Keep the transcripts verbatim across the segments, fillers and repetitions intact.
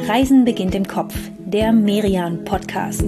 Reisen beginnt im Kopf, der Merian-Podcast.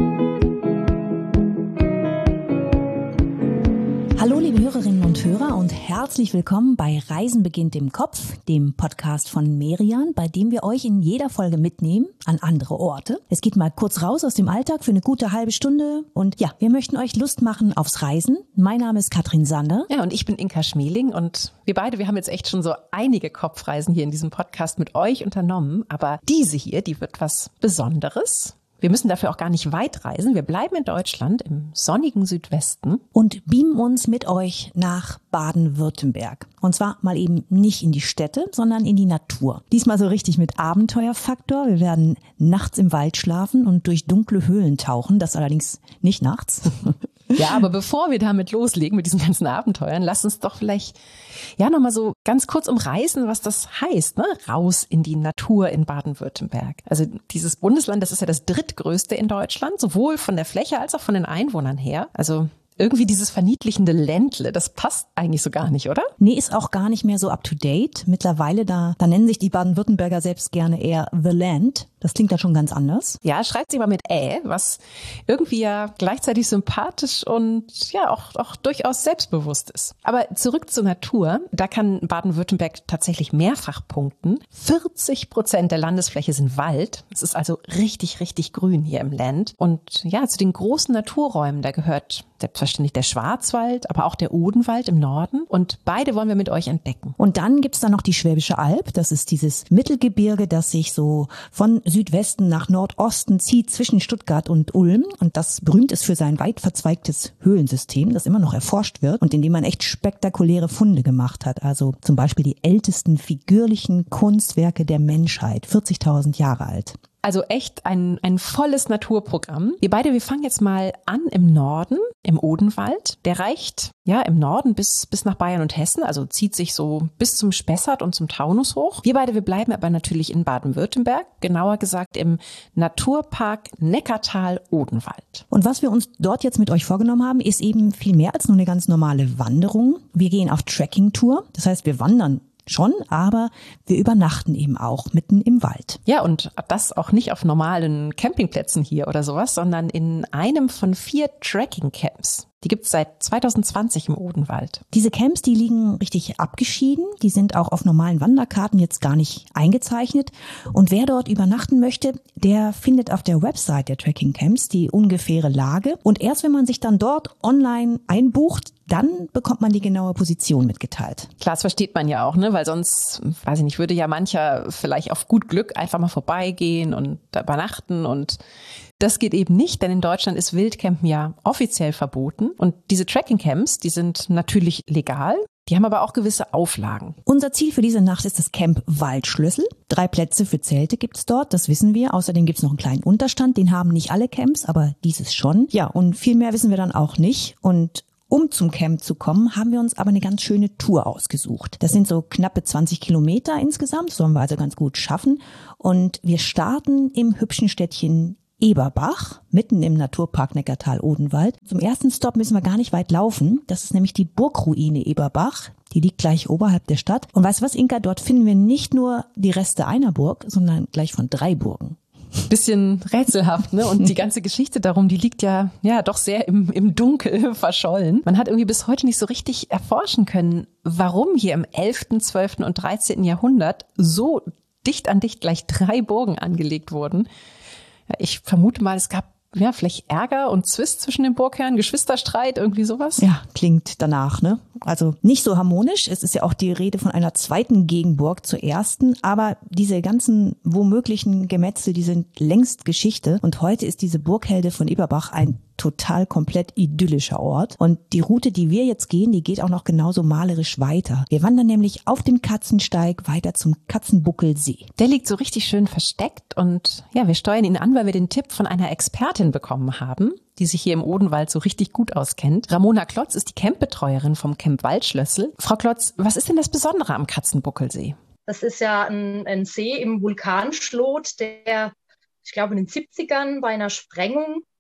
Hallo liebe Hörerinnen und Hörer und herzlich willkommen bei Reisen beginnt im Kopf, dem Podcast von Merian, bei dem wir euch in jeder Folge mitnehmen an andere Orte. Es geht mal kurz raus aus dem Alltag für eine gute halbe Stunde und ja, wir möchten euch Lust machen aufs Reisen. Mein Name ist Katrin Sander. Ja, und ich bin Inka Schmeling und wir beide, wir haben jetzt echt schon so einige Kopfreisen hier in diesem Podcast mit euch unternommen, aber diese hier, die wird was Besonderes. Wir müssen dafür auch gar nicht weit reisen. Wir bleiben in Deutschland im sonnigen Südwesten. Und beamen uns mit euch nach Baden-Württemberg. Und zwar mal eben nicht in die Städte, sondern in die Natur. Diesmal so richtig mit Abenteuerfaktor. Wir werden nachts im Wald schlafen und durch dunkle Höhlen tauchen. Das allerdings nicht nachts. Ja, aber bevor wir damit loslegen mit diesen ganzen Abenteuern, lasst uns doch vielleicht ja nochmal so ganz kurz umreißen, was das heißt, ne? Raus in die Natur in Baden-Württemberg. Also dieses Bundesland, das ist ja das drittgrößte in Deutschland, sowohl von der Fläche als auch von den Einwohnern her. Also irgendwie dieses verniedlichende Ländle, das passt eigentlich so gar nicht, oder? Nee, ist auch gar nicht mehr so up to date. Mittlerweile, da, da nennen sich die Baden-Württemberger selbst gerne eher The Land. Das klingt dann schon ganz anders. Ja, schreibt sie mal mit Ä, was irgendwie ja gleichzeitig sympathisch und ja auch, auch durchaus selbstbewusst ist. Aber zurück zur Natur. Da kann Baden-Württemberg tatsächlich mehrfach punkten. vierzig Prozent der Landesfläche sind Wald. Es ist also richtig, richtig grün hier im Land. Und ja, zu den großen Naturräumen, da gehört selbstverständlich der Schwarzwald, aber auch der Odenwald im Norden. Und beide wollen wir mit euch entdecken. Und dann gibt's da noch die Schwäbische Alb. Das ist dieses Mittelgebirge, das sich so von Südwesten nach Nordosten zieht zwischen Stuttgart und Ulm. Und das berühmt ist für sein weit verzweigtes Höhlensystem, das immer noch erforscht wird und in dem man echt spektakuläre Funde gemacht hat. Also zum Beispiel die ältesten figürlichen Kunstwerke der Menschheit, vierzigtausend Jahre alt. Also echt ein, ein volles Naturprogramm. Wir beide, wir fangen jetzt mal an im Norden, im Odenwald. Der reicht ja im Norden bis, bis nach Bayern und Hessen, also zieht sich so bis zum Spessart und zum Taunus hoch. Wir beide, wir bleiben aber natürlich in Baden-Württemberg, genauer gesagt im Naturpark Neckartal-Odenwald. Und was wir uns dort jetzt mit euch vorgenommen haben, ist eben viel mehr als nur eine ganz normale Wanderung. Wir gehen auf Trekking-Tour, das heißt, wir wandern schon, aber wir übernachten eben auch mitten im Wald. Ja, und das auch nicht auf normalen Campingplätzen hier oder sowas, sondern in einem von vier Trekking-Camps. Die gibt's seit zwanzig zwanzig im Odenwald. Diese Camps, die liegen richtig abgeschieden. Die sind auch auf normalen Wanderkarten jetzt gar nicht eingezeichnet. Und wer dort übernachten möchte, der findet auf der Website der Trekking Camps die ungefähre Lage. Und erst wenn man sich dann dort online einbucht, dann bekommt man die genaue Position mitgeteilt. Klar, das versteht man ja auch, ne? Weil sonst, weiß ich nicht, würde ja mancher vielleicht auf gut Glück einfach mal vorbeigehen und da übernachten. Und das geht eben nicht, denn in Deutschland ist Wildcampen ja offiziell verboten. Und diese Trekking-Camps, die sind natürlich legal. Die haben aber auch gewisse Auflagen. Unser Ziel für diese Nacht ist das Camp Waldschlössl. Drei Plätze für Zelte gibt's dort, das wissen wir. Außerdem gibt's noch einen kleinen Unterstand, den haben nicht alle Camps, aber dieses schon. Ja, und viel mehr wissen wir dann auch nicht. Und um zum Camp zu kommen, haben wir uns aber eine ganz schöne Tour ausgesucht. Das sind so knappe zwanzig Kilometer insgesamt, das sollen wir also ganz gut schaffen. Und wir starten im hübschen Städtchen Eberbach, mitten im Naturpark Neckartal-Odenwald. Zum ersten Stopp müssen wir gar nicht weit laufen. Das ist nämlich die Burgruine Eberbach. Die liegt gleich oberhalb der Stadt. Und weißt du was, Inka, dort finden wir nicht nur die Reste einer Burg, sondern gleich von drei Burgen. Bisschen rätselhaft, ne? Und die ganze Geschichte darum, die liegt ja, ja, doch sehr im, im Dunkel verschollen. Man hat irgendwie bis heute nicht so richtig erforschen können, warum hier im elften, zwölften und dreizehnten Jahrhundert so dicht an dicht gleich drei Burgen angelegt wurden. Ja, ich vermute mal, es gab ja vielleicht Ärger und Zwist zwischen den Burgherren, Geschwisterstreit, irgendwie sowas. Ja, klingt danach, ne? Also nicht so harmonisch. Es ist ja auch die Rede von einer zweiten Gegenburg zur ersten. Aber diese ganzen womöglichen Gemetzel, die sind längst Geschichte. Und heute ist diese Burghelde von Eberbach ein total komplett idyllischer Ort. Und die Route, die wir jetzt gehen, die geht auch noch genauso malerisch weiter. Wir wandern nämlich auf dem Katzensteig weiter zum Katzenbuckelsee. Der liegt so richtig schön versteckt und ja, wir steuern ihn an, weil wir den Tipp von einer Expertin bekommen haben, die sich hier im Odenwald so richtig gut auskennt. Ramona Klotz ist die Campbetreuerin vom Camp Waldschlössl. Frau Klotz, was ist denn das Besondere am Katzenbuckelsee? Das ist ja ein, ein See im Vulkanschlot, der, ich glaube, in den siebzigern bei einer Sprengung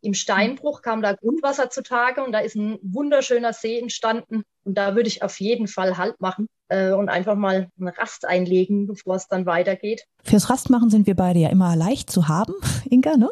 im Steinbruch kam da Grundwasser zutage und da ist ein wunderschöner See entstanden. Und da würde ich auf jeden Fall Halt machen äh, und einfach mal eine Rast einlegen, bevor es dann weitergeht. Fürs Rastmachen sind wir beide ja immer leicht zu haben, Inga, ne?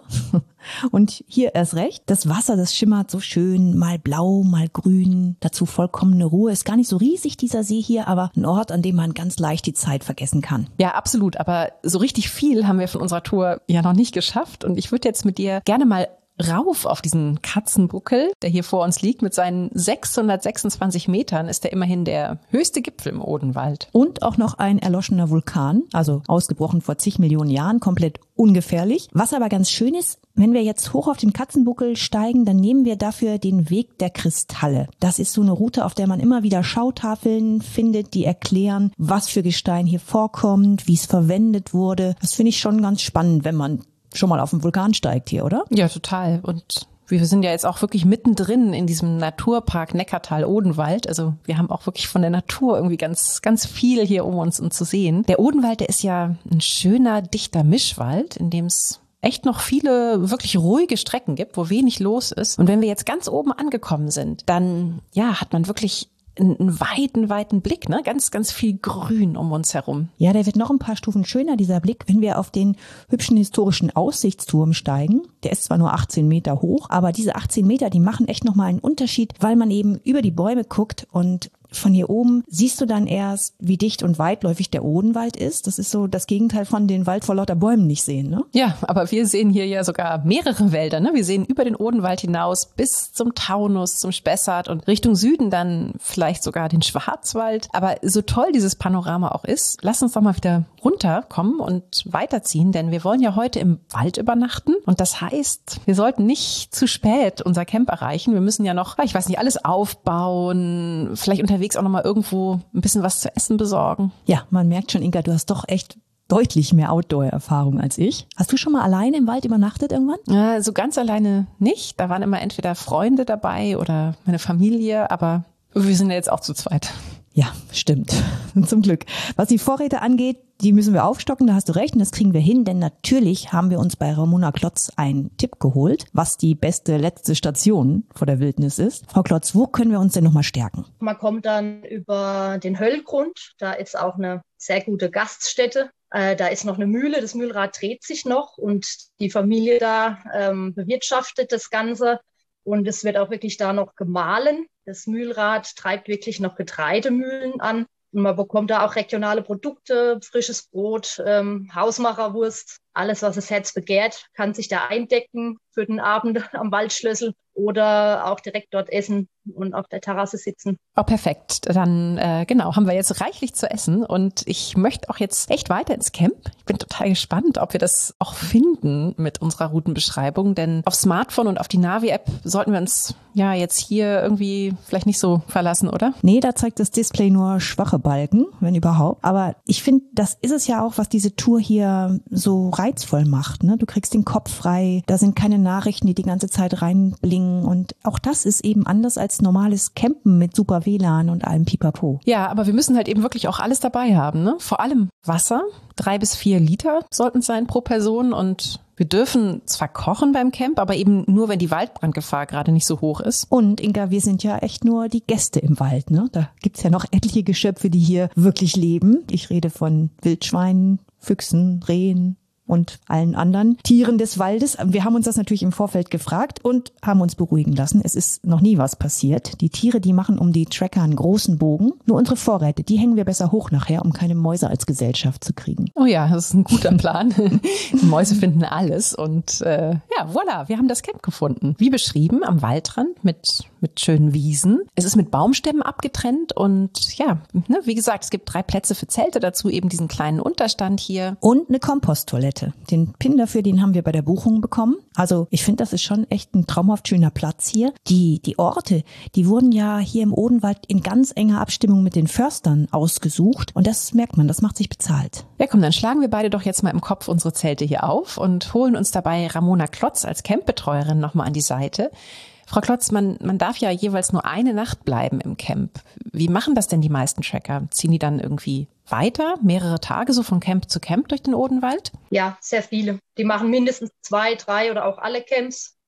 Und hier erst recht. Das Wasser, das schimmert so schön, mal blau, mal grün. Dazu vollkommene Ruhe. Ist gar nicht so riesig, dieser See hier, aber ein Ort, an dem man ganz leicht die Zeit vergessen kann. Ja, absolut. Aber so richtig viel haben wir von unserer Tour ja noch nicht geschafft. Und ich würde jetzt mit dir gerne mal rauf auf diesen Katzenbuckel, der hier vor uns liegt. Mit seinen sechshundertsechsundzwanzig Metern ist er immerhin der höchste Gipfel im Odenwald. Und auch noch ein erloschener Vulkan, also ausgebrochen vor zig Millionen Jahren, komplett ungefährlich. Was aber ganz schön ist, wenn wir jetzt hoch auf den Katzenbuckel steigen, dann nehmen wir dafür den Weg der Kristalle. Das ist so eine Route, auf der man immer wieder Schautafeln findet, die erklären, was für Gestein hier vorkommt, wie es verwendet wurde. Das finde ich schon ganz spannend, wenn man schon mal auf den Vulkan steigt hier, oder? Ja, total. Und wir sind ja jetzt auch wirklich mittendrin in diesem Naturpark Neckartal-Odenwald. Also wir haben auch wirklich von der Natur irgendwie ganz, ganz viel hier um uns zu sehen. Der Odenwald, der ist ja ein schöner, dichter Mischwald, in dem es echt noch viele wirklich ruhige Strecken gibt, wo wenig los ist. Und wenn wir jetzt ganz oben angekommen sind, dann ja, hat man wirklich einen weiten, weiten Blick, ne? Ganz, ganz viel Grün um uns herum. Ja, der wird noch ein paar Stufen schöner, dieser Blick, wenn wir auf den hübschen historischen Aussichtsturm steigen. Der ist zwar nur achtzehn Meter hoch, aber diese achtzehn Meter, die machen echt nochmal einen Unterschied, weil man eben über die Bäume guckt und von hier oben siehst du dann erst, wie dicht und weitläufig der Odenwald ist. Das ist so das Gegenteil von den Wald vor lauter Bäumen nicht sehen, ne? Ja, aber wir sehen hier ja sogar mehrere Wälder, ne? Wir sehen über den Odenwald hinaus bis zum Taunus, zum Spessart und Richtung Süden dann vielleicht sogar den Schwarzwald. Aber so toll dieses Panorama auch ist, lass uns doch mal wieder runterkommen und weiterziehen, denn wir wollen ja heute im Wald übernachten. Und das heißt, wir sollten nicht zu spät unser Camp erreichen. Wir müssen ja noch, ich weiß nicht, alles aufbauen, vielleicht unterwegs auch noch mal irgendwo ein bisschen was zu essen besorgen. Ja, man merkt schon, Inga, du hast doch echt deutlich mehr Outdoor-Erfahrung als ich. Hast du schon mal alleine im Wald übernachtet irgendwann? Ja, so ganz alleine nicht. Da waren immer entweder Freunde dabei oder meine Familie, aber wir sind ja jetzt auch zu zweit. Ja, stimmt. Zum Glück. Was die Vorräte angeht, die müssen wir aufstocken, da hast du recht, und das kriegen wir hin, denn natürlich haben wir uns bei Ramona Klotz einen Tipp geholt, was die beste letzte Station vor der Wildnis ist. Frau Klotz, wo können wir uns denn nochmal stärken? Man kommt dann über den Höllgrund, da ist auch eine sehr gute Gaststätte. Äh, da ist noch eine Mühle, das Mühlrad dreht sich noch und die Familie da ähm, bewirtschaftet das Ganze. Und es wird auch wirklich da noch gemahlen. Das Mühlrad treibt wirklich noch Getreidemühlen an. Und man bekommt da auch regionale Produkte, frisches Brot, ähm, Hausmacherwurst. Alles, was das Herz begehrt, kann sich da eindecken für den Abend am Waldschlössel oder auch direkt dort essen und auf der Terrasse sitzen. Oh, perfekt. Dann, äh, genau, haben wir jetzt reichlich zu essen und ich möchte auch jetzt echt weiter ins Camp. Ich bin total gespannt, ob wir das auch finden mit unserer Routenbeschreibung, denn auf Smartphone und auf die Navi-App sollten wir uns ja jetzt hier irgendwie vielleicht nicht so verlassen, oder? Nee, da zeigt das Display nur schwache Balken, wenn überhaupt. Aber ich finde, das ist es ja auch, was diese Tour hier so reizvoll macht, ne? Du kriegst den Kopf frei, da sind keine Nachrichten, die die ganze Zeit reinblingen und auch das ist eben anders als normales Campen mit super W L A N und allem Pipapo. Ja, aber wir müssen halt eben wirklich auch alles dabei haben, ne? Vor allem Wasser, drei bis vier Liter sollten es sein pro Person und wir dürfen zwar kochen beim Camp, aber eben nur, wenn die Waldbrandgefahr gerade nicht so hoch ist. Und Inga, wir sind ja echt nur die Gäste im Wald, ne? Da gibt's ja noch etliche Geschöpfe, die hier wirklich leben. Ich rede von Wildschweinen, Füchsen, Rehen und allen anderen Tieren des Waldes. Wir haben uns das natürlich im Vorfeld gefragt und haben uns beruhigen lassen. Es ist noch nie was passiert. Die Tiere, die machen um die Tracker einen großen Bogen. Nur unsere Vorräte, die hängen wir besser hoch nachher, um keine Mäuse als Gesellschaft zu kriegen. Oh ja, das ist ein guter Plan. Die Mäuse finden alles und äh, ja, voilà, wir haben das Camp gefunden. Wie beschrieben, am Waldrand mit mit schönen Wiesen. Es ist mit Baumstämmen abgetrennt und ja, ne, wie gesagt, es gibt drei Plätze für Zelte, dazu eben diesen kleinen Unterstand hier. Und eine Komposttoilette. Den Pin dafür, den haben wir bei der Buchung bekommen. Also ich finde, das ist schon echt ein traumhaft schöner Platz hier. Die, die Orte, die wurden ja hier im Odenwald in ganz enger Abstimmung mit den Förstern ausgesucht. Und das merkt man, das macht sich bezahlt. Ja komm, dann schlagen wir beide doch jetzt mal im Kopf unsere Zelte hier auf und holen uns dabei Ramona Klotz als Campbetreuerin nochmal an die Seite. Frau Klotz, man, man darf ja jeweils nur eine Nacht bleiben im Camp. Wie machen das denn die meisten Trekker? Ziehen die dann irgendwie weiter, mehrere Tage so von Camp zu Camp durch den Odenwald? Ja, sehr viele. Die machen mindestens zwei, drei oder auch alle Camps.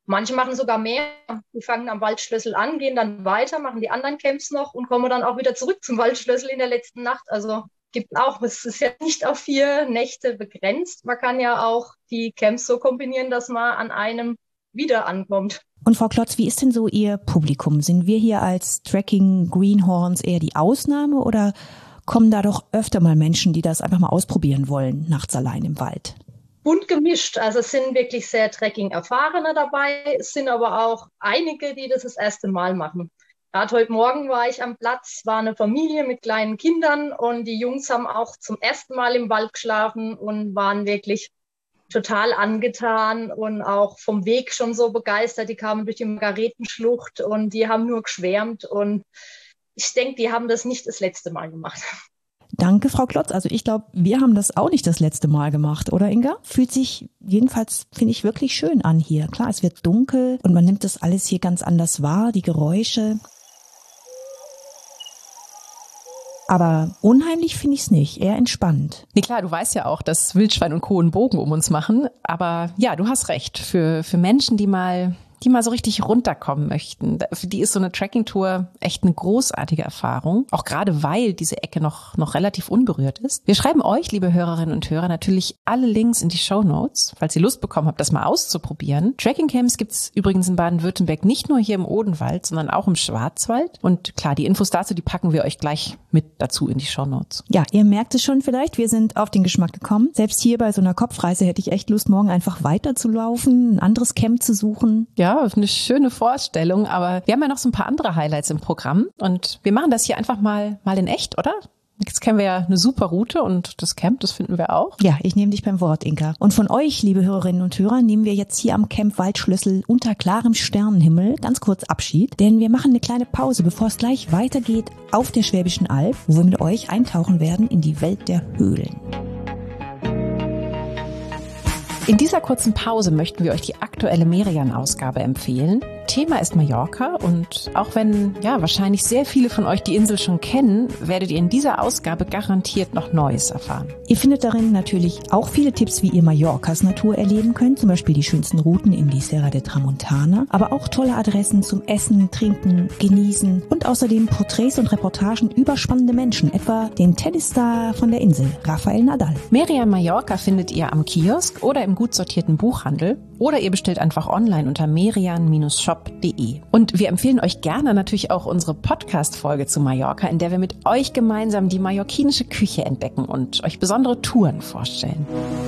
Manche machen sogar mehr. Die fangen am Waldschlössel an, gehen dann weiter, machen die anderen Camps noch und kommen dann auch wieder zurück zum Waldschlössel in der letzten Nacht. Also gibt auch, es ist ja nicht auf vier Nächte begrenzt. Man kann ja auch die Camps so kombinieren, dass man an einem wieder ankommt. Und Frau Klotz, wie ist denn so Ihr Publikum? Sind wir hier als Trekking Greenhorns eher die Ausnahme oder kommen da doch öfter mal Menschen, die das einfach mal ausprobieren wollen, nachts allein im Wald? Bunt gemischt. Also es sind wirklich sehr Trekking-Erfahrene dabei. Es sind aber auch einige, die das das erste Mal machen. Gerade heute Morgen war ich am Platz, war eine Familie mit kleinen Kindern und die Jungs haben auch zum ersten Mal im Wald geschlafen und waren wirklich total angetan und auch vom Weg schon so begeistert. Die kamen durch die Margaretenschlucht und die haben nur geschwärmt und ich denke, die haben das nicht das letzte Mal gemacht. Danke, Frau Klotz. Also ich glaube, wir haben das auch nicht das letzte Mal gemacht, oder Inga? Fühlt sich jedenfalls, finde ich, wirklich schön an hier. Klar, es wird dunkel und man nimmt das alles hier ganz anders wahr, die Geräusche. Aber unheimlich finde ich es nicht, eher entspannt. Nee, klar, du weißt ja auch, dass Wildschwein und Co. einen Bogen um uns machen. Aber ja, du hast recht. Für, für Menschen, die mal, die mal so richtig runterkommen möchten, für die ist so eine Trekkingtour echt eine großartige Erfahrung. Auch gerade, weil diese Ecke noch, noch relativ unberührt ist. Wir schreiben euch, liebe Hörerinnen und Hörer, natürlich alle Links in die Shownotes, falls ihr Lust bekommen habt, das mal auszuprobieren. Trekkingcamps gibt's übrigens in Baden-Württemberg nicht nur hier im Odenwald, sondern auch im Schwarzwald. Und klar, die Infos dazu, die packen wir euch gleich mit dazu in die Shownotes. Ja, ihr merkt es schon vielleicht, wir sind auf den Geschmack gekommen. Selbst hier bei so einer Kopfreise hätte ich echt Lust, morgen einfach weiterzulaufen, ein anderes Camp zu suchen. Ja, eine schöne Vorstellung, aber wir haben ja noch so ein paar andere Highlights im Programm und wir machen das hier einfach mal, mal in echt, oder? Jetzt kennen wir ja eine super Route und das Camp, das finden wir auch. Ja, ich nehme dich beim Wort, Inka. Und von euch, liebe Hörerinnen und Hörer, nehmen wir jetzt hier am Camp Waldschlössel unter klarem Sternenhimmel ganz kurz Abschied, denn wir machen eine kleine Pause, bevor es gleich weitergeht auf der Schwäbischen Alb, wo wir mit euch eintauchen werden in die Welt der Höhlen. In dieser kurzen Pause möchten wir euch die aktuelle Merian-Ausgabe empfehlen. Thema ist Mallorca und auch wenn ja wahrscheinlich sehr viele von euch die Insel schon kennen, werdet ihr in dieser Ausgabe garantiert noch Neues erfahren. Ihr findet darin natürlich auch viele Tipps, wie ihr Mallorcas Natur erleben könnt, zum Beispiel die schönsten Routen in die Serra de Tramontana, aber auch tolle Adressen zum Essen, Trinken, Genießen und außerdem Porträts und Reportagen über spannende Menschen, etwa den Tennisstar von der Insel, Rafael Nadal. Merian Mallorca findet ihr am Kiosk oder im gut sortierten Buchhandel oder ihr bestellt einfach online unter merian Shop punkt de. Und wir empfehlen euch gerne natürlich auch unsere Podcast-Folge zu Mallorca, in der wir mit euch gemeinsam die mallorquinische Küche entdecken und euch besondere Touren vorstellen.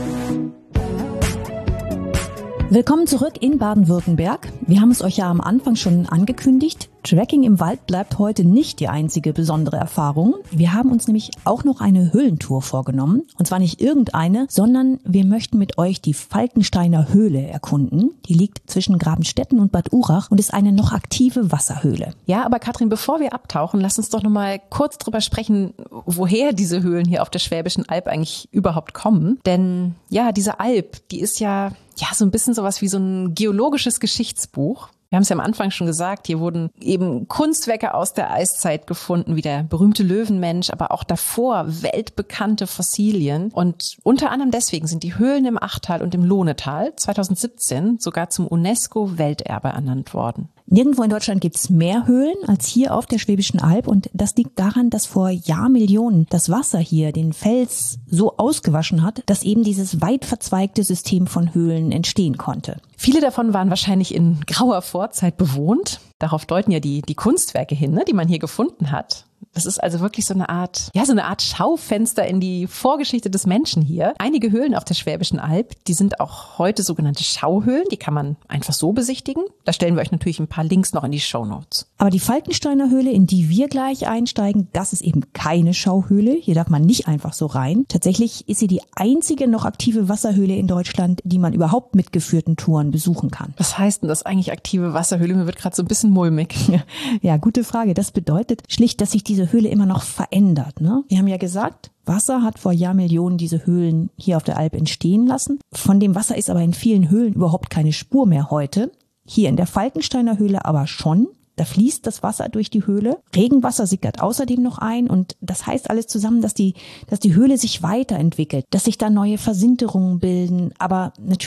Willkommen zurück in Baden-Württemberg. Wir haben es euch ja am Anfang schon angekündigt. Trekking im Wald bleibt heute nicht die einzige besondere Erfahrung. Wir haben uns nämlich auch noch eine Höhlentour vorgenommen. Und zwar nicht irgendeine, sondern wir möchten mit euch die Falkensteiner Höhle erkunden. Die liegt zwischen Grabenstetten und Bad Urach und ist eine noch aktive Wasserhöhle. Ja, aber Katrin, bevor wir abtauchen, lass uns doch noch mal kurz drüber sprechen, woher diese Höhlen hier auf der Schwäbischen Alb eigentlich überhaupt kommen. Denn ja, diese Alb, die ist ja, ja so ein bisschen sowas wie so ein geologisches Geschichtsbuch. Wir haben es ja am Anfang schon gesagt, hier wurden eben Kunstwerke aus der Eiszeit gefunden, wie der berühmte Löwenmensch, aber auch davor weltbekannte Fossilien. Und unter anderem deswegen sind die Höhlen im Achtal und im Lohnetal zweitausendsiebzehn sogar zum UNESCO-Welterbe ernannt worden. Nirgendwo in Deutschland gibt's mehr Höhlen als hier auf der Schwäbischen Alb und das liegt daran, dass vor Jahrmillionen das Wasser hier den Fels so ausgewaschen hat, dass eben dieses weit verzweigte System von Höhlen entstehen konnte. Viele davon waren wahrscheinlich in grauer Vorzeit bewohnt. Darauf deuten ja die, die Kunstwerke hin, ne, die man hier gefunden hat. Das ist also wirklich so eine Art, ja, so eine Art Schaufenster in die Vorgeschichte des Menschen hier. Einige Höhlen auf der Schwäbischen Alb, die sind auch heute sogenannte Schauhöhlen. Die kann man einfach so besichtigen. Da stellen wir euch natürlich ein paar Links noch in die Shownotes. Aber die Falkensteiner Höhle, in die wir gleich einsteigen, das ist eben keine Schauhöhle. Hier darf man nicht einfach so rein. Tatsächlich ist sie die einzige noch aktive Wasserhöhle in Deutschland, die man überhaupt mit geführten Touren besuchen kann. Was heißt denn das eigentlich aktive Wasserhöhle? Mir wird gerade so ein bisschen mulmig. Ja, ja, gute Frage. Das bedeutet schlicht, dass sich diese Höhle immer noch verändert, ne? Wir haben ja gesagt, Wasser hat vor Jahrmillionen diese Höhlen hier auf der Alb entstehen lassen. Von dem Wasser ist aber in vielen Höhlen überhaupt keine Spur mehr heute. Hier in der Falkensteiner Höhle aber schon. Da fließt das Wasser durch die Höhle. Regenwasser sickert außerdem noch ein und das heißt alles zusammen, dass die, dass die Höhle sich weiterentwickelt, dass sich da neue Versinterungen bilden, aber natürlich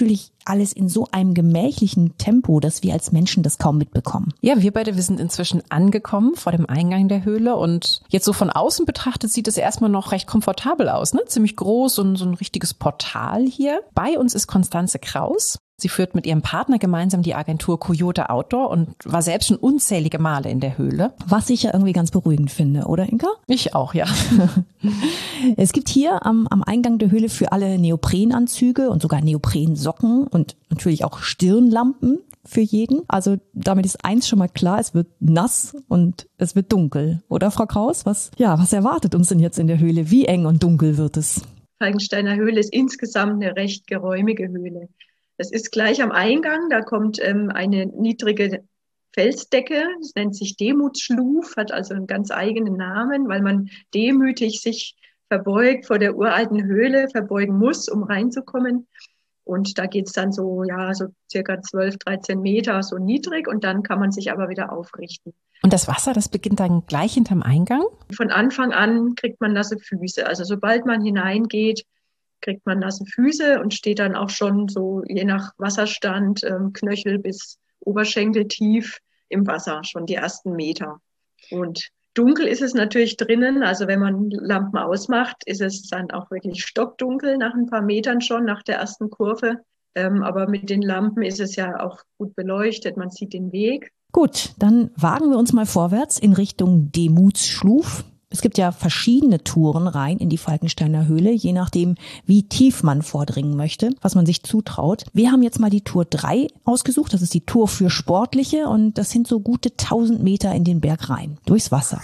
alles in so einem gemächlichen Tempo, dass wir als Menschen das kaum mitbekommen. Ja, wir beide, wir sind inzwischen angekommen vor dem Eingang der Höhle und jetzt so von außen betrachtet sieht es erstmal noch recht komfortabel aus, ne? Ziemlich groß und so ein richtiges Portal hier. Bei uns ist Konstanze Kraus. Sie führt mit ihrem Partner gemeinsam die Agentur Coyote Outdoor und war selbst schon unzählige Male in der Höhle. Was ich ja irgendwie ganz beruhigend finde, oder Inka? Ich auch, ja. Es gibt hier am, am Eingang der Höhle für alle Neoprenanzüge und sogar Neoprensocken und natürlich auch Stirnlampen für jeden. Also damit ist eins schon mal klar, es wird nass und es wird dunkel. Oder Frau Kraus? Was, ja, was erwartet uns denn jetzt in der Höhle? Wie eng und dunkel wird es? Falkensteiner Höhle ist insgesamt eine recht geräumige Höhle. Es ist gleich am Eingang, da kommt ähm, eine niedrige Felsdecke, das nennt sich Demutsschluf, hat also einen ganz eigenen Namen, weil man demütig sich verbeugt vor der uralten Höhle, verbeugen muss, um reinzukommen. Und da geht's dann so, ja, so circa zwölf, dreizehn Meter so niedrig und dann kann man sich aber wieder aufrichten. Und das Wasser, das beginnt dann gleich hinterm Eingang? Von Anfang an kriegt man nasse Füße. Also sobald man hineingeht, kriegt man nasse Füße und steht dann auch schon so je nach Wasserstand ähm, Knöchel bis Oberschenkel tief im Wasser, schon die ersten Meter. Und dunkel ist es natürlich drinnen, also wenn man Lampen ausmacht, ist es dann auch wirklich stockdunkel nach ein paar Metern schon, nach der ersten Kurve. Ähm, aber mit den Lampen ist es ja auch gut beleuchtet, man sieht den Weg. Gut, dann wagen wir uns mal vorwärts in Richtung Demutsschluf. Es gibt ja verschiedene Touren rein in die Falkensteiner Höhle, je nachdem, wie tief man vordringen möchte, was man sich zutraut. Wir haben jetzt mal die Tour drei ausgesucht. Das ist die Tour für Sportliche und das sind so gute tausend Meter in den Berg rein, durchs Wasser.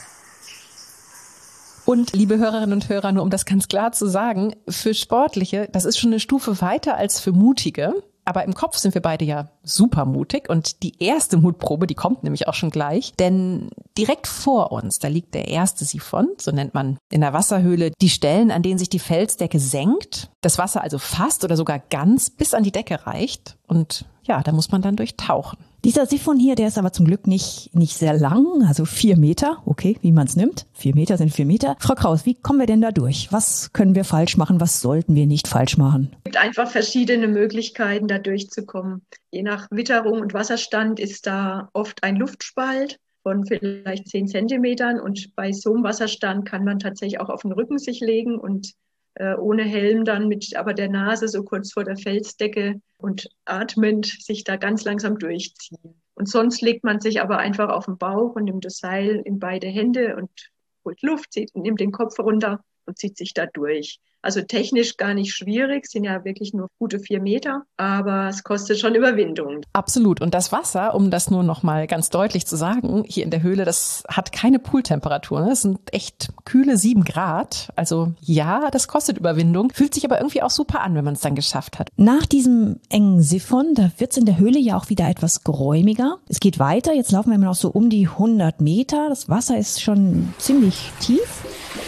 Und liebe Hörerinnen und Hörer, nur um das ganz klar zu sagen, für Sportliche, das ist schon eine Stufe weiter als für Mutige. Aber im Kopf sind wir beide ja super mutig und die erste Mutprobe, die kommt nämlich auch schon gleich, denn direkt vor uns, da liegt der erste Siphon, so nennt man in der Wasserhöhle die Stellen, an denen sich die Felsdecke senkt, das Wasser also fast oder sogar ganz bis an die Decke reicht und ja, da muss man dann durchtauchen. Dieser Siphon hier, der ist aber zum Glück nicht nicht sehr lang, also vier Meter, okay, wie man es nimmt. Vier Meter sind vier Meter. Frau Kraus, wie kommen wir denn da durch? Was können wir falsch machen, was sollten wir nicht falsch machen? Es gibt einfach verschiedene Möglichkeiten, da durchzukommen. Je nach Witterung und Wasserstand ist da oft ein Luftspalt von vielleicht zehn Zentimetern und bei so einem Wasserstand kann man tatsächlich auch auf den Rücken sich legen und äh, ohne Helm dann mit aber der Nase so kurz vor der Felsdecke und atmend sich da ganz langsam durchziehen. Und sonst legt man sich aber einfach auf den Bauch und nimmt das Seil in beide Hände und holt Luft, zieht, nimmt den Kopf runter und zieht sich da durch. Also technisch gar nicht schwierig, sind ja wirklich nur gute vier Meter, aber es kostet schon Überwindung. Absolut. Und das Wasser, um das nur noch mal ganz deutlich zu sagen, hier in der Höhle, das hat keine Pooltemperatur. Ne? Das sind echt kühle sieben Grad. Also ja, das kostet Überwindung, fühlt sich aber irgendwie auch super an, wenn man es dann geschafft hat. Nach diesem engen Siphon, da wird es in der Höhle ja auch wieder etwas geräumiger. Es geht weiter, jetzt laufen wir noch so um die hundert Meter. Das Wasser ist schon ziemlich tief.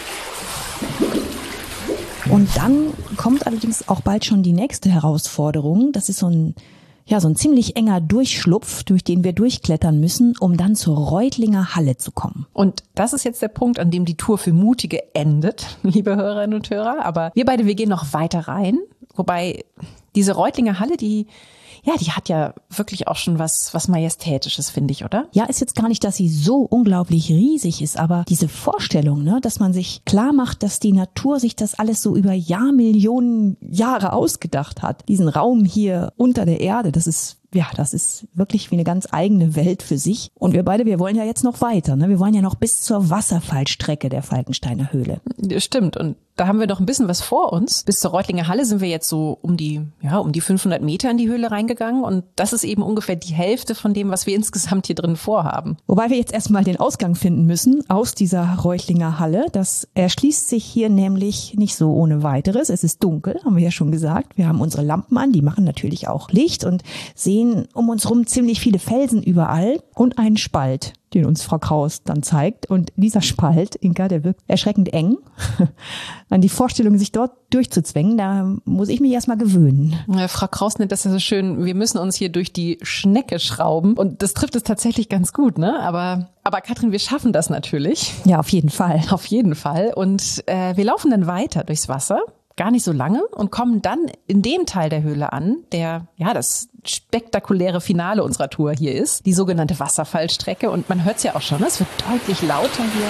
Und dann kommt allerdings auch bald schon die nächste Herausforderung. Das ist so ein, ja, so ein ziemlich enger Durchschlupf, durch den wir durchklettern müssen, um dann zur Reutlinger Halle zu kommen. Und das ist jetzt der Punkt, an dem die Tour für Mutige endet, liebe Hörerinnen und Hörer. Aber wir beide, wir gehen noch weiter rein. Wobei diese Reutlinger Halle, die Ja, die hat ja wirklich auch schon was was Majestätisches, finde ich, oder? Ja, ist jetzt gar nicht, dass sie so unglaublich riesig ist, aber diese Vorstellung, ne, dass man sich klar macht, dass die Natur sich das alles so über Jahrmillionen Jahre ausgedacht hat. Diesen Raum hier unter der Erde, das ist ja, das ist wirklich wie eine ganz eigene Welt für sich. Und wir beide, wir wollen ja jetzt noch weiter, ne? Wir wollen ja noch bis zur Wasserfallstrecke der Falkensteiner Höhle. Stimmt. Und da haben wir noch ein bisschen was vor uns. Bis zur Reutlinger Halle sind wir jetzt so um die, ja, um die fünfhundert Meter in die Höhle reingegangen. Und das ist eben ungefähr die Hälfte von dem, was wir insgesamt hier drin vorhaben. Wobei wir jetzt erstmal den Ausgang finden müssen aus dieser Reutlinger Halle. Das erschließt sich hier nämlich nicht so ohne weiteres. Es ist dunkel, haben wir ja schon gesagt. Wir haben unsere Lampen an, die machen natürlich auch Licht und sehen um uns rum ziemlich viele Felsen überall und einen Spalt, den uns Frau Kraus dann zeigt. Und dieser Spalt, Inka, der wirkt erschreckend eng. An die Vorstellung, sich dort durchzuzwängen, da muss ich mich erstmal gewöhnen. Ja, Frau Kraus nennt das ja so schön, wir müssen uns hier durch die Schnecke schrauben. Und das trifft es tatsächlich ganz gut, ne? Aber, aber Katrin, wir schaffen das natürlich. Ja, auf jeden Fall. Auf jeden Fall. Und äh, wir laufen dann weiter durchs Wasser. gar nicht so lange und kommen dann in dem Teil der Höhle an, der ja das spektakuläre Finale unserer Tour hier ist, die sogenannte Wasserfallstrecke. Und man hört es ja auch schon, es wird deutlich lauter hier.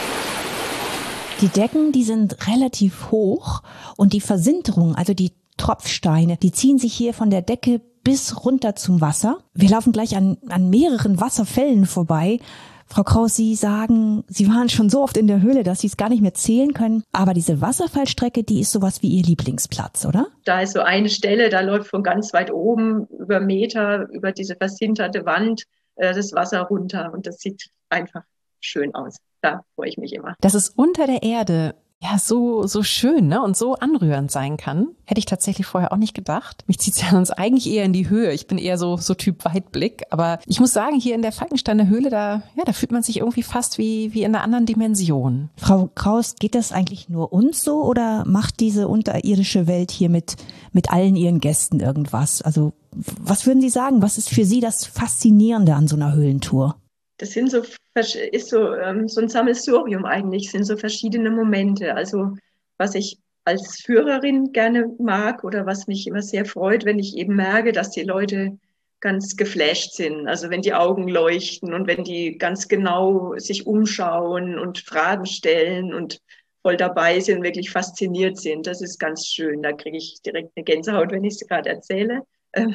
Die Decken, die sind relativ hoch und die Versinterung, also die Tropfsteine, die ziehen sich hier von der Decke bis runter zum Wasser. Wir laufen gleich an, an mehreren Wasserfällen vorbei. Frau Kraus, Sie sagen, Sie waren schon so oft in der Höhle, dass Sie es gar nicht mehr zählen können. Aber diese Wasserfallstrecke, die ist sowas wie Ihr Lieblingsplatz, oder? Da ist so eine Stelle, da läuft von ganz weit oben über Meter, über diese versinterte Wand, äh, das Wasser runter. Und das sieht einfach schön aus. Da freue ich mich immer. Dass es unter der Erde ja so so schön, ne, und so anrührend sein kann, hätte ich tatsächlich vorher auch nicht gedacht. Mich zieht es ja sonst eigentlich eher in die Höhe. Ich bin eher so so Typ Weitblick, aber ich muss sagen, hier in der Falkensteiner Höhle, da ja, da fühlt man sich irgendwie fast wie wie in einer anderen Dimension. Frau Kraus, geht das eigentlich nur uns so oder macht diese unterirdische Welt hier mit mit allen ihren Gästen irgendwas? Also, was würden Sie sagen, was ist für Sie das Faszinierende an so einer Höhlentour? Das sind so, ist so, ähm, so ein Sammelsurium eigentlich, sind so verschiedene Momente. Also was ich als Führerin gerne mag oder was mich immer sehr freut, wenn ich eben merke, dass die Leute ganz geflasht sind. Also wenn die Augen leuchten und wenn die ganz genau sich umschauen und Fragen stellen und voll dabei sind, wirklich fasziniert sind. Das ist ganz schön. Da kriege ich direkt eine Gänsehaut, wenn ich es gerade erzähle. Ähm,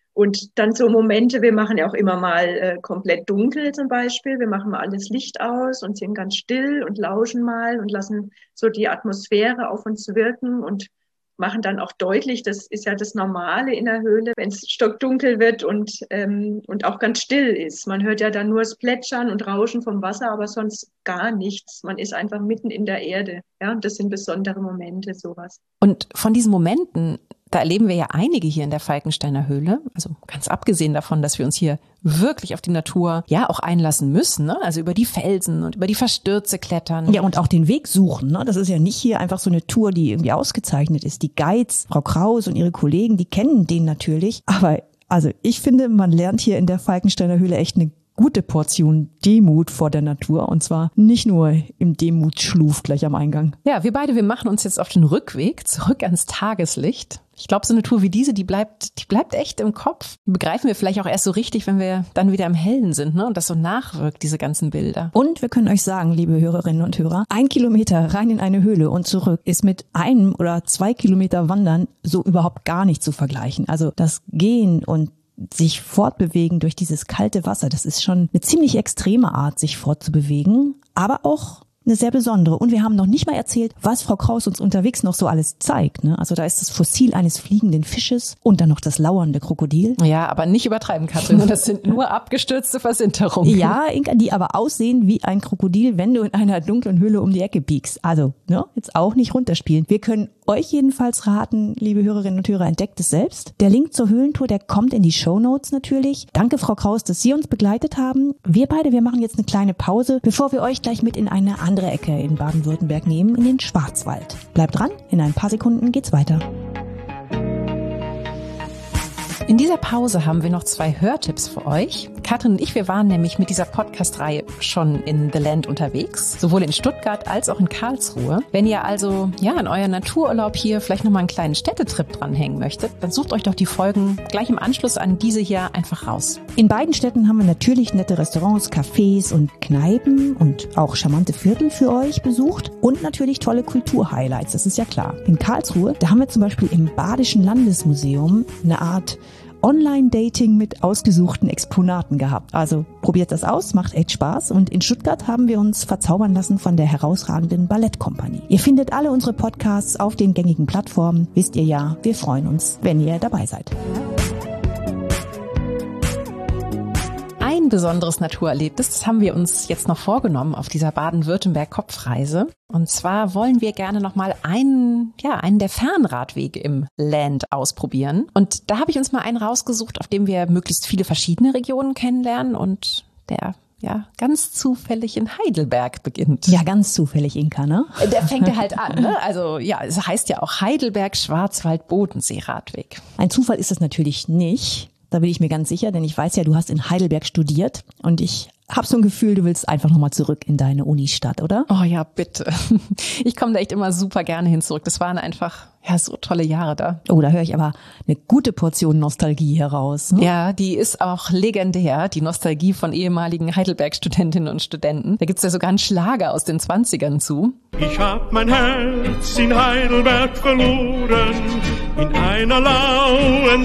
Und dann so Momente, wir machen ja auch immer mal äh, komplett dunkel zum Beispiel. Wir machen mal alles Licht aus und sind ganz still und lauschen mal und lassen so die Atmosphäre auf uns wirken und machen dann auch deutlich, das ist ja das Normale in der Höhle, wenn es stockdunkel wird und ähm, und auch ganz still ist. Man hört ja dann nur das Plätschern und Rauschen vom Wasser, aber sonst gar nichts. Man ist einfach mitten in der Erde. Ja, und das sind besondere Momente, sowas. Und von diesen Momenten, da erleben wir ja einige hier in der Falkensteiner Höhle. Also ganz abgesehen davon, dass wir uns hier wirklich auf die Natur ja auch einlassen müssen, ne? Also über die Felsen und über die Verstürze klettern. Ja, und auch den Weg suchen, ne? Das ist ja nicht hier einfach so eine Tour, die irgendwie ausgezeichnet ist. Die Guides, Frau Kraus und ihre Kollegen, die kennen den natürlich. Aber also ich finde, man lernt hier in der Falkensteiner Höhle echt eine gute Portion Demut vor der Natur und zwar nicht nur im Demutsschluf gleich am Eingang. Ja, wir beide, wir machen uns jetzt auf den Rückweg zurück ans Tageslicht. Ich glaube, so eine Tour wie diese, die bleibt, die bleibt echt im Kopf. Die begreifen wir vielleicht auch erst so richtig, wenn wir dann wieder im Hellen sind, ne? Und das so nachwirkt, diese ganzen Bilder. Und wir können euch sagen, liebe Hörerinnen und Hörer, ein Kilometer rein in eine Höhle und zurück ist mit einem oder zwei Kilometer Wandern so überhaupt gar nicht zu vergleichen. Also das Gehen und sich fortbewegen durch dieses kalte Wasser, das ist schon eine ziemlich extreme Art, sich fortzubewegen, aber auch eine sehr besondere. Und wir haben noch nicht mal erzählt, was Frau Kraus uns unterwegs noch so alles zeigt, ne? Also da ist das Fossil eines fliegenden Fisches und dann noch das lauernde Krokodil. Ja, aber nicht übertreiben, Katrin. Das sind nur abgestürzte Versinterungen. Ja, Inka, die aber aussehen wie ein Krokodil, wenn du in einer dunklen Höhle um die Ecke biegst. Also, ne, jetzt auch nicht runterspielen. Wir können euch jedenfalls raten, liebe Hörerinnen und Hörer, entdeckt es selbst. Der Link zur Höhlentour, der kommt in die Shownotes natürlich. Danke, Frau Kraus, dass Sie uns begleitet haben. Wir beide, wir machen jetzt eine kleine Pause, bevor wir euch gleich mit in eine andere Ecke in Baden-Württemberg nehmen, in den Schwarzwald. Bleibt dran, in ein paar Sekunden geht's weiter. In dieser Pause haben wir noch zwei Hörtipps für euch. Katrin und ich, wir waren nämlich mit dieser Podcast-Reihe schon in The Land unterwegs, sowohl in Stuttgart als auch in Karlsruhe. Wenn ihr also ja in euer Natururlaub hier vielleicht nochmal einen kleinen Städtetrip dranhängen möchtet, dann sucht euch doch die Folgen gleich im Anschluss an diese hier einfach raus. In beiden Städten haben wir natürlich nette Restaurants, Cafés und Kneipen und auch charmante Viertel für euch besucht und natürlich tolle Kulturhighlights, das ist ja klar. In Karlsruhe, da haben wir zum Beispiel im Badischen Landesmuseum eine Art Online-Dating mit ausgesuchten Exponaten gehabt. Also probiert das aus, macht echt Spaß. Und in Stuttgart haben wir uns verzaubern lassen von der herausragenden Ballettkompanie. Ihr findet alle unsere Podcasts auf den gängigen Plattformen. Wisst ihr ja, wir freuen uns, wenn ihr dabei seid. Ein besonderes Naturerlebnis, das haben wir uns jetzt noch vorgenommen auf dieser Baden-Württemberg-Kopfreise. Und zwar wollen wir gerne nochmal einen, ja, einen der Fernradwege im Land ausprobieren. Und da habe ich uns mal einen rausgesucht, auf dem wir möglichst viele verschiedene Regionen kennenlernen und der ja ganz zufällig in Heidelberg beginnt. Ja, ganz zufällig, Inka, ne? Der fängt ja halt an, ne? Also ja, es heißt ja auch Heidelberg-Schwarzwald-Bodensee-Radweg. Ein Zufall ist es natürlich nicht. Da bin ich mir ganz sicher, denn ich weiß ja, du hast in Heidelberg studiert und ich hab so ein Gefühl, du willst einfach nochmal zurück in deine Unistadt, oder? Oh ja, bitte. Ich komme da echt immer super gerne hin zurück. Das waren einfach ja so tolle Jahre da. Oh, da höre ich aber eine gute Portion Nostalgie heraus. Ne? Ja, die ist auch legendär, die Nostalgie von ehemaligen Heidelberg-Studentinnen und Studenten. Da gibt's ja sogar einen Schlager aus den zwanzigern zu. Ich hab mein Herz in Heidelberg verloren, in einer lauen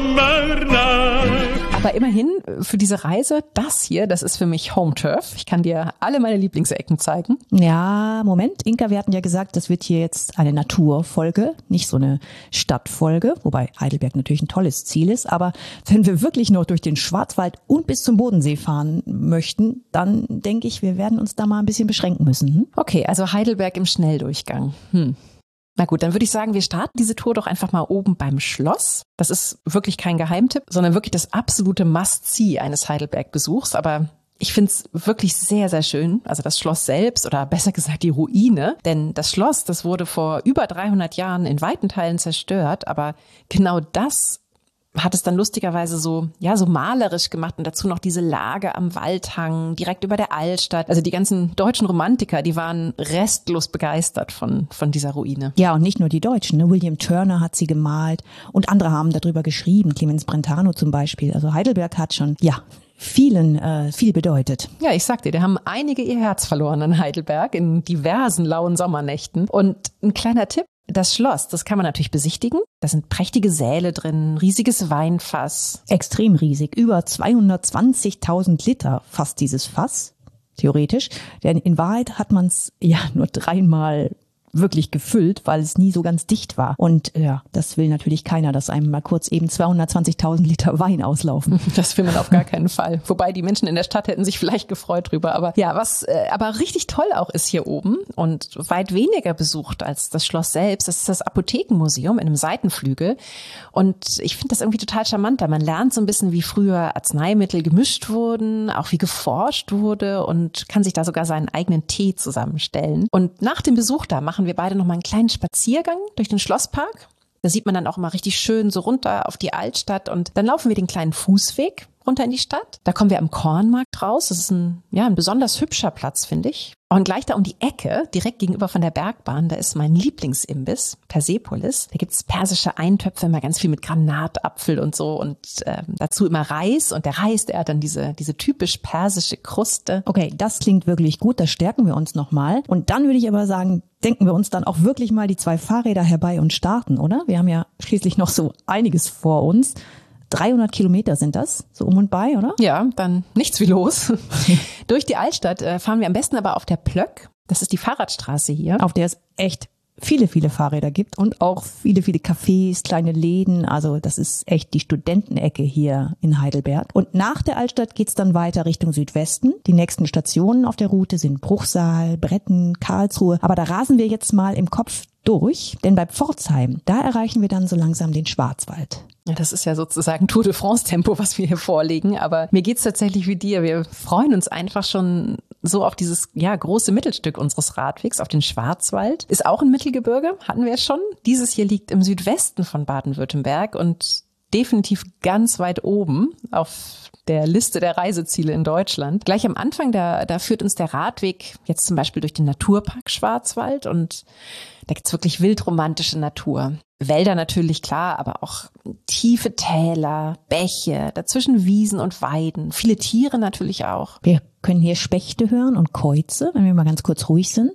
Sommernacht. Aber immerhin, für diese Reise, das hier, das ist für mich Home Turf. Ich kann dir alle meine Lieblingsecken zeigen. Ja, Moment, Inka, wir hatten ja gesagt, das wird hier jetzt eine Naturfolge, nicht so eine Stadtfolge, wobei Heidelberg natürlich ein tolles Ziel ist. Aber wenn wir wirklich noch durch den Schwarzwald und bis zum Bodensee fahren möchten, dann denke ich, wir werden uns da mal ein bisschen beschränken müssen. Hm? Okay, also Heidelberg im Schnelldurchgang. Hm. Na gut, dann würde ich sagen, wir starten diese Tour doch einfach mal oben beim Schloss. Das ist wirklich kein Geheimtipp, sondern wirklich das absolute Must-See eines Heidelberg-Besuchs. Aber ich finde es wirklich sehr, sehr schön. Also das Schloss selbst oder besser gesagt die Ruine. Denn das Schloss, das wurde vor über dreihundert Jahren in weiten Teilen zerstört. Aber genau das hat es dann lustigerweise so, ja, so malerisch gemacht und dazu noch diese Lage am Waldhang, direkt über der Altstadt. Also die ganzen deutschen Romantiker, die waren restlos begeistert von, von dieser Ruine. Ja, und nicht nur die Deutschen, ne? William Turner hat sie gemalt und andere haben darüber geschrieben, Clemens Brentano zum Beispiel. Also Heidelberg hat schon, ja, vielen äh, viel bedeutet. Ja, ich sag dir, da haben einige ihr Herz verloren in Heidelberg in diversen lauen Sommernächten. Und ein kleiner Tipp: Das Schloss, das kann man natürlich besichtigen. Da sind prächtige Säle drin, riesiges Weinfass. Extrem riesig, über zweihundertzwanzigtausend Liter fast dieses Fass, theoretisch. Denn in Wahrheit hat man es ja nur dreimal wirklich gefüllt, weil es nie so ganz dicht war. Und ja, das will natürlich keiner, dass einem mal kurz eben zweihundertzwanzigtausend Liter Wein auslaufen. Das will man auf gar keinen Fall. Wobei die Menschen in der Stadt hätten sich vielleicht gefreut drüber. Aber ja, was äh, aber richtig toll auch ist hier oben und weit weniger besucht als das Schloss selbst, das ist das Apothekenmuseum in einem Seitenflügel. Und ich finde das irgendwie total charmant, da man lernt so ein bisschen, wie früher Arzneimittel gemischt wurden, auch wie geforscht wurde und kann sich da sogar seinen eigenen Tee zusammenstellen. Und nach dem Besuch da machen wir beide noch mal einen kleinen Spaziergang durch den Schlosspark. Da sieht man dann auch immer richtig schön so runter auf die Altstadt und dann laufen wir den kleinen Fußweg runter in die Stadt. Da kommen wir am Kornmarkt raus. Das ist ein, ja, ein besonders hübscher Platz, finde ich. Und gleich da um die Ecke, direkt gegenüber von der Bergbahn, da ist mein Lieblingsimbiss, Persepolis. Da gibt's persische Eintöpfe, immer ganz viel mit Granatapfel und so und äh, dazu immer Reis. Und der Reis, der hat dann diese, diese typisch persische Kruste. Okay, das klingt wirklich gut, da stärken wir uns nochmal. Und dann würde ich aber sagen, denken wir uns dann auch wirklich mal die zwei Fahrräder herbei und starten, oder? Wir haben ja schließlich noch so einiges vor uns. dreihundert Kilometer sind das, so um und bei, oder? Ja, dann nichts wie los. Durch die Altstadt äh, fahren wir am besten aber auf der Plöck. Das ist die Fahrradstraße hier. Auf der es echt viele, viele Fahrräder gibt und auch viele, viele Cafés, kleine Läden. Also das ist echt die Studentenecke hier in Heidelberg. Und nach der Altstadt geht's dann weiter Richtung Südwesten. Die nächsten Stationen auf der Route sind Bruchsal, Bretten, Karlsruhe. Aber da rasen wir jetzt mal im Kopf durch, denn bei Pforzheim, da erreichen wir dann so langsam den Schwarzwald. Ja, das ist ja sozusagen Tour de France-Tempo, was wir hier vorlegen. Aber mir geht's tatsächlich wie dir. Wir freuen uns einfach schon so auf dieses ja große Mittelstück unseres Radwegs, auf den Schwarzwald. Ist auch ein Mittelgebirge, hatten wir schon. Dieses hier liegt im Südwesten von Baden-Württemberg und definitiv ganz weit oben auf der Liste der Reiseziele in Deutschland. Gleich am Anfang, da, da führt uns der Radweg jetzt zum Beispiel durch den Naturpark Schwarzwald und da gibt's wirklich wildromantische Natur. Wälder natürlich, klar, aber auch tiefe Täler, Bäche, dazwischen Wiesen und Weiden, viele Tiere natürlich auch. Wir können hier Spechte hören und Käuze, wenn wir mal ganz kurz ruhig sind.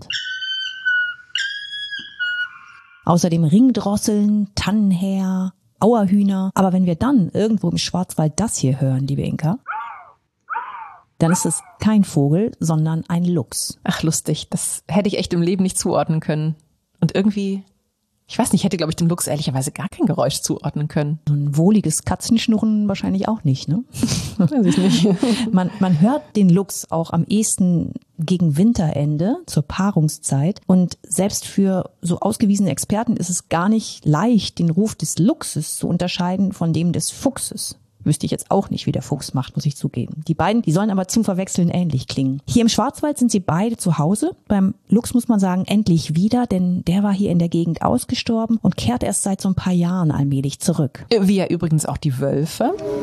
Außerdem Ringdrosseln, Tannenhäher, Auerhühner. Aber wenn wir dann irgendwo im Schwarzwald das hier hören, liebe Inka, dann ist es kein Vogel, sondern ein Luchs. Ach, lustig. Das hätte ich echt im Leben nicht zuordnen können. Und irgendwie, ich weiß nicht, ich hätte, glaube ich, dem Luchs ehrlicherweise gar kein Geräusch zuordnen können. So ein wohliges Katzenschnurren wahrscheinlich auch nicht, ne? Weiß ich nicht. Man, man hört den Luchs auch am ehesten gegen Winterende, zur Paarungszeit. Und selbst für so ausgewiesene Experten ist es gar nicht leicht, den Ruf des Luchses zu unterscheiden von dem des Fuchses. Wüsste ich jetzt auch nicht, wie der Fuchs macht, muss ich zugeben. Die beiden, die sollen aber zum Verwechseln ähnlich klingen. Hier im Schwarzwald sind sie beide zu Hause. Beim Luchs muss man sagen, endlich wieder, denn der war hier in der Gegend ausgestorben und kehrt erst seit so ein paar Jahren allmählich zurück. Wie ja übrigens auch die Wölfe.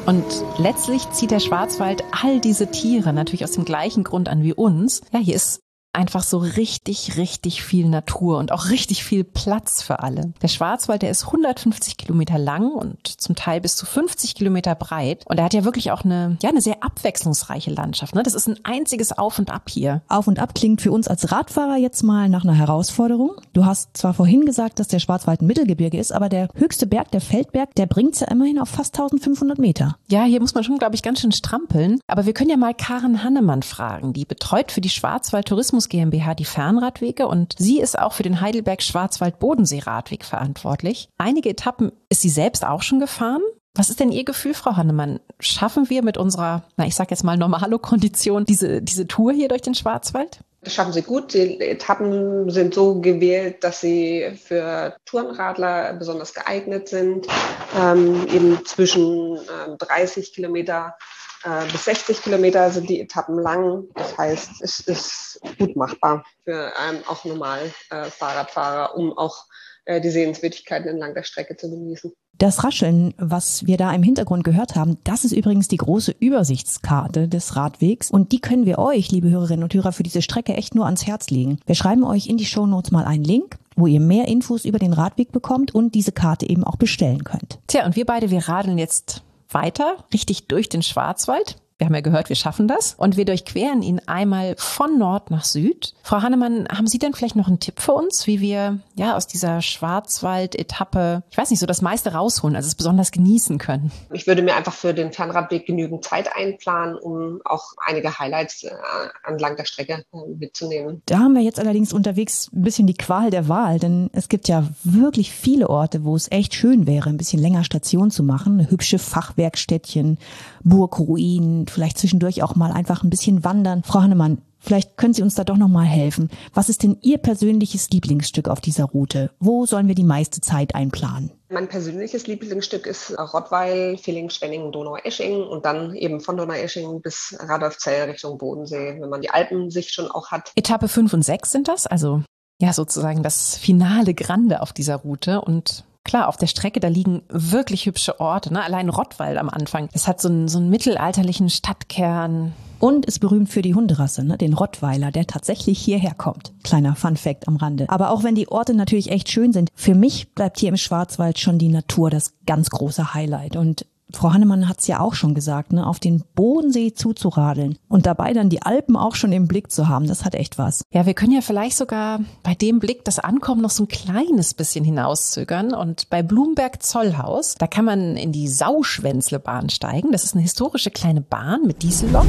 Und letztlich zieht der Schwarzwald all diese Tiere natürlich aus dem gleichen Grund an wie uns. Ja, hier ist einfach so richtig, richtig viel Natur und auch richtig viel Platz für alle. Der Schwarzwald, der ist hundertfünfzig Kilometer lang und zum Teil bis zu fünfzig Kilometer breit. Und er hat ja wirklich auch eine, ja, eine sehr abwechslungsreiche Landschaft. Ne? Das ist ein einziges Auf und Ab hier. Auf und Ab klingt für uns als Radfahrer jetzt mal nach einer Herausforderung. Du hast zwar vorhin gesagt, dass der Schwarzwald ein Mittelgebirge ist, aber der höchste Berg, der Feldberg, der bringt's ja immerhin auf fast eintausendfünfhundert Meter. Ja, hier muss man schon, glaube ich, ganz schön strampeln. Aber wir können ja mal Karen Hannemann fragen. Die betreut für die Schwarzwald Tourismus GmbH die Fernradwege und sie ist auch für den Heidelberg-Schwarzwald-Bodensee-Radweg verantwortlich. Einige Etappen ist sie selbst auch schon gefahren. Was ist denn Ihr Gefühl, Frau Hannemann? Schaffen wir mit unserer, na ich sag jetzt mal Normalo-Kondition, diese, diese Tour hier durch den Schwarzwald? Das schaffen sie gut. Die Etappen sind so gewählt, dass sie für Tourenradler besonders geeignet sind. Ähm, eben zwischen äh, dreißig Kilometer äh, bis sechzig Kilometer sind die Etappen lang. Das heißt, es ist gut machbar für ähm, auch normal äh, Fahrradfahrer, um auch äh, die Sehenswürdigkeiten entlang der Strecke zu genießen. Das Rascheln, was wir da im Hintergrund gehört haben, das ist übrigens die große Übersichtskarte des Radwegs. Und die können wir euch, liebe Hörerinnen und Hörer, für diese Strecke echt nur ans Herz legen. Wir schreiben euch in die Shownotes mal einen Link, wo ihr mehr Infos über den Radweg bekommt und diese Karte eben auch bestellen könnt. Tja, und wir beide, wir radeln jetzt weiter, richtig durch den Schwarzwald. Wir haben ja gehört, wir schaffen das. Und wir durchqueren ihn einmal von Nord nach Süd. Frau Hannemann, haben Sie denn vielleicht noch einen Tipp für uns, wie wir ja aus dieser Schwarzwald-Etappe, ich weiß nicht, so das meiste rausholen, also es besonders genießen können? Ich würde mir einfach für den Fernradweg genügend Zeit einplanen, um auch einige Highlights äh, entlang der Strecke äh, mitzunehmen. Da haben wir jetzt allerdings unterwegs ein bisschen die Qual der Wahl, denn es gibt ja wirklich viele Orte, wo es echt schön wäre, ein bisschen länger Station zu machen. Hübsche Fachwerkstättchen, Burgruinen, vielleicht zwischendurch auch mal einfach ein bisschen wandern. Frau Hannemann, vielleicht können Sie uns da doch noch mal helfen. Was ist denn Ihr persönliches Lieblingsstück auf dieser Route? Wo sollen wir die meiste Zeit einplanen? Mein persönliches Lieblingsstück ist Rottweil, Villingen, Schwenningen, Donaueschingen und dann eben von Donaueschingen bis Radolfzell Richtung Bodensee, wenn man die Alpensicht schon auch hat. Etappe fünf und sechs sind das, also ja sozusagen das finale Grande auf dieser Route. Und klar, auf der Strecke, da liegen wirklich hübsche Orte, ne? Allein Rottweil am Anfang. Es hat so einen, so einen mittelalterlichen Stadtkern. Und ist berühmt für die Hunderasse, ne? Den Rottweiler, der tatsächlich hierher kommt. Kleiner Funfact am Rande. Aber auch wenn die Orte natürlich echt schön sind, für mich bleibt hier im Schwarzwald schon die Natur das ganz große Highlight. Und Frau Hannemann hat es ja auch schon gesagt, ne, auf den Bodensee zuzuradeln und dabei dann die Alpen auch schon im Blick zu haben, das hat echt was. Ja, wir können ja vielleicht sogar bei dem Blick das Ankommen noch so ein kleines bisschen hinauszögern. Und bei Blumberg-Zollhaus, da kann man in die Sauschwänzlebahn steigen. Das ist eine historische kleine Bahn mit Diesellok,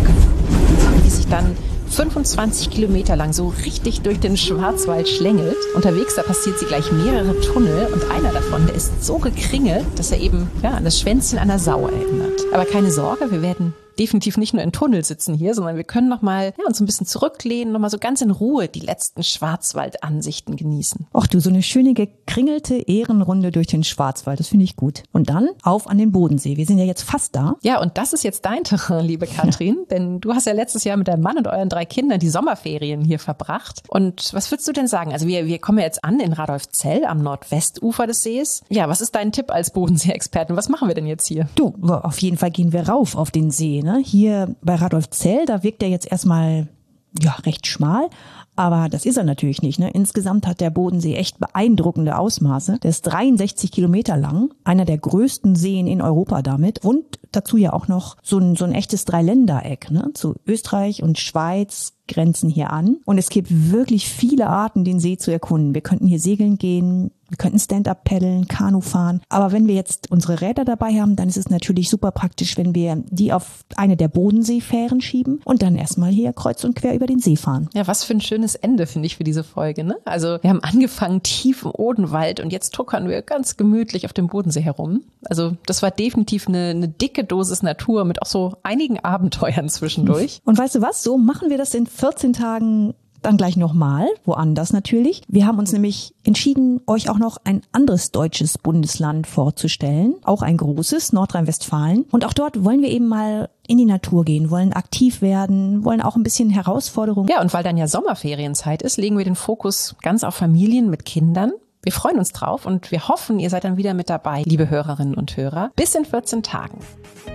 die sich dann fünfundzwanzig Kilometer lang so richtig durch den Schwarzwald schlängelt. Unterwegs, da passiert sie gleich mehrere Tunnel und einer davon, der ist so gekringelt, dass er eben ja, an das Schwänzchen einer Sau erinnert. Aber keine Sorge, wir werden definitiv nicht nur in Tunnel sitzen hier, sondern wir können noch mal ja, uns ein bisschen zurücklehnen, noch mal so ganz in Ruhe die letzten Schwarzwaldansichten genießen. Ach du, so eine schöne gekringelte Ehrenrunde durch den Schwarzwald, das finde ich gut. Und dann auf an den Bodensee. Wir sind ja jetzt fast da. Ja, und das ist jetzt dein Terrain, liebe Katrin, ja. Denn du hast ja letztes Jahr mit deinem Mann und euren drei Kindern die Sommerferien hier verbracht. Und was würdest du denn sagen? Also wir, wir kommen ja jetzt an in Radolfzell am Nordwestufer des Sees. Ja, was ist dein Tipp als Bodensee-Expertin? Was machen wir denn jetzt hier? Du, auf jeden Fall gehen wir rauf auf den See, ne? Hier bei Radolfzell, da wirkt er jetzt erstmal ja recht schmal, aber das ist er natürlich nicht. Ne? Insgesamt hat der Bodensee echt beeindruckende Ausmaße. Der ist dreiundsechzig Kilometer lang, einer der größten Seen in Europa damit und dazu ja auch noch so ein, so ein echtes Dreiländereck. Ne? Zu Österreich und Schweiz grenzen hier an und es gibt wirklich viele Arten, den See zu erkunden. Wir könnten hier segeln gehen, wir könnten Stand-up paddeln, Kanu fahren. Aber wenn wir jetzt unsere Räder dabei haben, dann ist es natürlich super praktisch, wenn wir die auf eine der Bodenseefähren schieben und dann erstmal hier kreuz und quer über den See fahren. Ja, was für ein schönes Ende, finde ich, für diese Folge. Ne? Also wir haben angefangen tief im Odenwald und jetzt tuckern wir ganz gemütlich auf dem Bodensee herum. Also das war definitiv eine, eine dicke Dosis Natur mit auch so einigen Abenteuern zwischendurch. Und weißt du was, so machen wir das in vierzehn Tagen dann gleich nochmal, woanders natürlich. Wir haben uns nämlich entschieden, euch auch noch ein anderes deutsches Bundesland vorzustellen. Auch ein großes, Nordrhein-Westfalen. Und auch dort wollen wir eben mal in die Natur gehen, wollen aktiv werden, wollen auch ein bisschen Herausforderung. Ja, und weil dann ja Sommerferienzeit ist, legen wir den Fokus ganz auf Familien mit Kindern. Wir freuen uns drauf und wir hoffen, ihr seid dann wieder mit dabei, liebe Hörerinnen und Hörer. Bis in vierzehn Tagen.